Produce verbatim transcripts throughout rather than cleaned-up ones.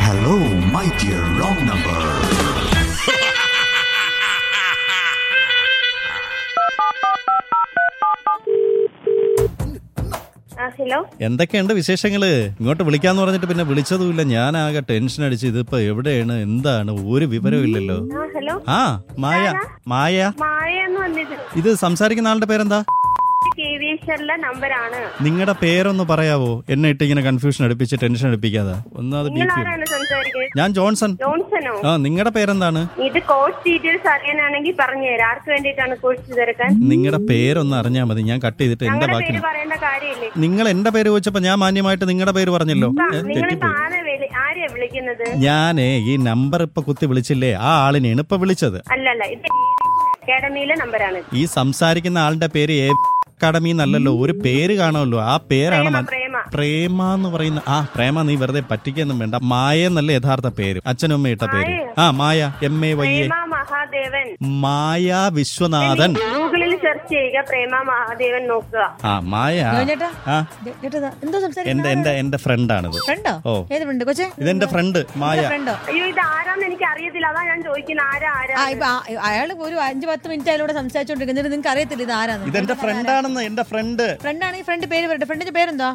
Hello, my dear wrong number. Hello, എന്തൊക്കെയുണ്ട് വിശേഷങ്ങള്? ഇങ്ങോട്ട് വിളിക്കാന്ന് പറഞ്ഞിട്ട് പിന്നെ വിളിച്ചതുമില്ല. ഞാനാകെ ടെൻഷൻ അടിച്ച് ഇതിപ്പോ എവിടെയാണ് എന്താണ് ഒരു വിവരവും ഇല്ലല്ലോ. ഹലോ. ആ മായ മായ ഇത് സംസാരിക്കുന്ന ആളുടെ പേരെന്താ? നമ്പറാണ്. നിങ്ങളുടെ പേരൊന്ന് പറയാവോ? എന്നെ ഇട്ട് ഇങ്ങനെ കൺഫ്യൂഷൻ അടുപ്പിച്ച് ടെൻഷൻ അടുപ്പിക്കാതെ ഒന്നത്. ഞാൻ ജോൺസൺ. ആ, നിങ്ങളുടെ പേരെന്താണ്? ഇത് കോഴ്സ് ഡീറ്റെയിൽസ് അറിയാനാണെങ്കിൽ പറഞ്ഞുതരാം. ആർക്ക് വേണ്ടിയിട്ടാണ് കോഴ്സ് തിരക്കാൻ? നിങ്ങളുടെ പേരൊന്ന് അറിഞ്ഞാൽ മതി. ഞാൻ കട്ട് ചെയ്തിട്ട് എന്റെ ബാക്കി. പറയേണ്ട കാര്യമില്ലേ? നിങ്ങൾ എന്റെ പേര് ചോദിച്ചപ്പോ ഞാൻ മാന്യമായിട്ട് നിങ്ങളുടെ പേര് പറഞ്ഞല്ലോ. ഞാനേ ഈ നമ്പർ ഇപ്പൊ കുത്തി വിളിച്ചില്ലേ, ആ ആളിനെയാണ് ഇപ്പൊ വിളിച്ചത്. അല്ലല്ല, ഇത് അക്കാഡമിയിലെ നമ്പറാണ്. ഈ സംസാരിക്കുന്ന ആളുടെ പേര് എ അക്കാഡമി എന്നല്ലല്ലോ, ഒരു പേര് കാണുമല്ലോ. ആ പേരാണ് പ്രേമ എന്ന് പറയുന്ന. ആ പ്രേമ, നീ വെറുതെ പറ്റിക്കൊന്നും വേണ്ട. മായ എന്നല്ല യഥാർത്ഥ പേര്, അച്ഛനും അമ്മ ഇട്ട പേര്. ആ Maya, M A Y A, Maya Viswanathan. ഗൂഗിളിൽ സെർച്ച് ചെയ്യുക, പ്രേമ മഹാദേവൻ നോക്കുക. ആ മായ എന്റെ എന്റെ എന്റെ ഫ്രണ്ടാണിത്. ഓ, ഇതെന്റെ ഫ്രണ്ട് മായ. അയ്യോ, ഇത് ആരാന്ന് എനിക്ക് അറിയത്തില്ല, അതാ ഞാൻ ചോദിക്കുന്നത്. ആരാ ആരാ അയാൾ ഒരു അഞ്ചു പത്ത് മിനിറ്റ് അയാളോട് സംസാരിച്ചോണ്ടിരിക്കുന്നത്. നിങ്ങൾക്ക് അറിയത്തില്ല ഇത് ആരാന്ന്? ഇതെന്റെ ഫ്രണ്ടാണെന്ന്. എന്റെ ഫ്രണ്ട് ഫ്രണ്ടാണ്. ഈ ഫ്രണ്ട് പേര് പറയട്ടെ. ഫ്രണ്ടിന്റെ പേരെന്താ?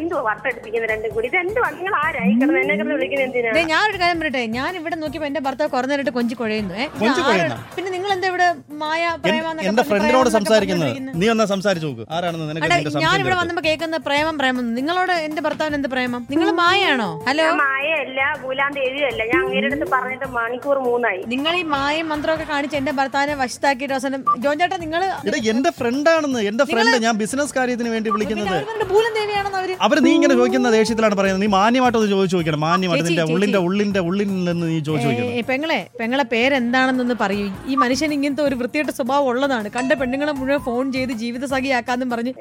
ഞാനൊരു കാര്യം പറയട്ടെ. ഞാൻ ഇവിടെ നോക്കിയപ്പോ എന്റെ ഭർത്താവ് കുറേ നേരിട്ട് കൊഞ്ചി കുഴയുന്നു. പിന്നെ നിങ്ങൾ എന്താ ഇവിടെ മായ പ്രേമ? എന്റെ ഫ്രണ്ടിനോട് സംസാരിക്കുന്നത്. നീ ഒന്നാ സംസാരിച്ചു നോക്ക് ആരാണെന്ന്. ഞാൻ ഇവിടെ വന്നപ്പോ കേൾക്കുന്ന പ്രേമം പ്രേമം. നിങ്ങളോട് എന്റെ ഭർത്താവിന് എന്ത് പ്രേമം? നിങ്ങൾ മായയാണോ? ഹലോ, മായയല്ല, ഭൂലാന്തേവിയല്ല. ഞാൻ അങ്ങേരുടെ പറഞ്ഞിട്ട് മണിക്കൂർ മൂന്നായി. നിങ്ങൾ ഈ മായം മന്ത്രമൊക്കെ കാണിച്ച് എന്റെ ഭർത്താവിനെ വശത്താക്കിയിട്ട് അവസാനം ജോൺ ചേട്ടാ നിങ്ങൾ എന്റെ ഫ്രണ്ടാണെന്ന്. എന്റെ ഫ്രണ്ട്, ഞാൻ ബിസിനസ് കാര്യത്തിന് വേണ്ടി വിളിക്കുന്നത്. അവര് നീ ഇങ്ങനെ ചോദിക്കുന്ന ദേഷ്യത്തിലാണ് പറയുന്നത്. നീ മാന്യമായിട്ടൊന്ന് ചോദിച്ചു നോക്കണം. മാന്യമായിട്ട് നിന്റെ ഉള്ളിന്റെ ഉള്ളിന്റെ ഉള്ളിൽ നിന്ന് നീ ചോദിച്ചു നോക്കണം. പെങ്ങളെ പെങ്ങളെ പേരെന്താണെന്നൊന്ന് പറയൂ. ഈ മനുഷ്യൻ ഇങ്ങനത്തെ ഒരു വൃത്തിയായിട്ട് സ്വഭാവം ഉള്ളതാണ്. കണ്ട പെണ്ണുങ്ങളെ മുഴുവൻ ഫോൺ ചെയ്ത് ജീവിത സഖിയാക്കാന്നും പറഞ്ഞു.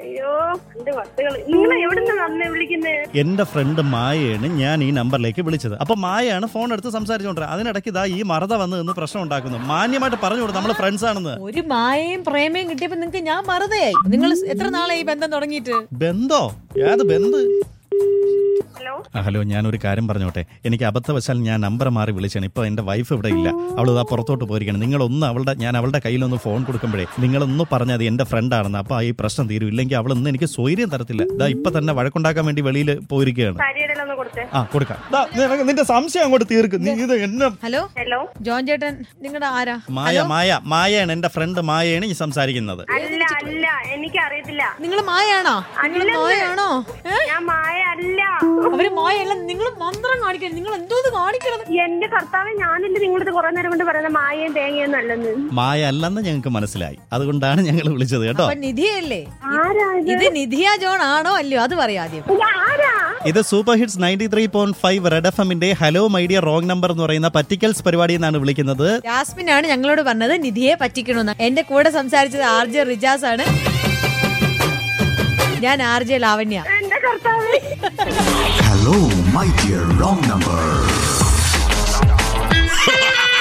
എന്റെ ഫ്രണ്ട് മായയാണ് ഞാൻ ഈ നമ്പറിലേക്ക് വിളിച്ചത്. അപ്പൊ മായയാണ് ഫോൺ എടുത്ത് സംസാരിച്ചോണ്ടത്. അതിനിടയ്ക്ക് ഇതാ ഈ മറത വന്ന് നിന്ന് പ്രശ്നം ഉണ്ടാക്കുന്നു. മാന്യമായിട്ട് പറഞ്ഞു കൊടുത്തു നമ്മള് ഫ്രണ്ട്സ് ആണെന്ന്. ഒരു മായയും പ്രേമയും കിട്ടിയപ്പോ നിങ്ങൾക്ക് ഞാൻ മറതയായി. നിങ്ങൾ എത്ര നാളെ ഈ ബന്ധം തുടങ്ങിയിട്ട്? ബന്ധോ? ഏത് ബന്ധം? ഹലോ, ഞാനൊരു കാര്യം പറഞ്ഞോട്ടെ. എനിക്ക് അബദ്ധവശാൽ ഞാൻ നമ്പർ മാറി വിളിച്ചാണ്. ഇപ്പൊ എന്റെ വൈഫ് ഇവിടെ ഇല്ല, അവളിതാ പുറത്തോട്ട് പോയിരിക്കണം. നിങ്ങളൊന്ന് അവളുടെ ഞാൻ അവളുടെ കയ്യിലൊന്ന് ഫോൺ കൊടുക്കുമ്പോഴേ നിങ്ങളൊന്ന് പറഞ്ഞാൽ അത് എന്റെ ഫ്രണ്ടാണെന്ന്. അപ്പൊ ഈ പ്രശ്നം തീരും. ഇല്ലെങ്കിൽ അവളൊന്നും എനിക്ക് സ്വൈര്യം തരത്തില്ല. ഇതാ ഇപ്പൊ തന്നെ വഴക്കുണ്ടാക്കാൻ വേണ്ടി വെളിയിൽ പോയിരിക്കുകയാണ്. ആ കൊടുക്കാം. നിന്റെ സംശയം അങ്ങോട്ട് തീർക്കും. നീ ഇത് എന്നെ. ഹലോ ഹലോ ജോൺ ചേട്ടൻ, നിങ്ങളുടെ ആരാ? മായ മായ മായയാണ് എന്റെ ഫ്രണ്ട്. മായയാണ് ഈ സംസാരിക്കുന്നത്. അല്ല അല്ല, എനിക്ക് അറിയത്തില്ല. നിങ്ങൾ മായാണോ? മായാണോ? ഞാൻ മായ അല്ല. അവര് മായല്ല. നിങ്ങൾ മന്ത്രം കാണിക്കണം. നിങ്ങൾ എന്തോ കാണിക്കണം. എന്റെ കർത്താവ്, ഞാനില്ല നിങ്ങളത് കുറെ നേരം കൊണ്ട് പറയുന്നത് മായയും തേങ്ങയൊന്നും അല്ലെന്ന്. മായ അല്ലെന്ന് ഞങ്ങൾക്ക് മനസ്സിലായി. അതുകൊണ്ടാണ് ഞങ്ങൾ വിളിച്ചത് കേട്ടോ. നിധിയല്ലേ? ഇത് നിധിയ ജോൺ ആണോ അല്ലയോ അത് പറയാം ആദ്യം. ഇത് super hits ninety three point five red F എമ്മിന്റെ hello my dear wrong number എന്ന് പറയുന്ന പറ്റിക്കൽസ് പരിപാടിയിൽ നിന്നാണ് വിളിക്കുന്നത്. ജാസ്മിൻ ആണ് ഞങ്ങളോട് പറഞ്ഞത് നിധിയെ പറ്റിക്കണമെന്ന്. എന്റെ കൂടെ സംസാരിച്ചത് ആർ ജെ റിജാസ് ആണ്. ഞാൻ R J Lavanya. Hello, my dear wrong number.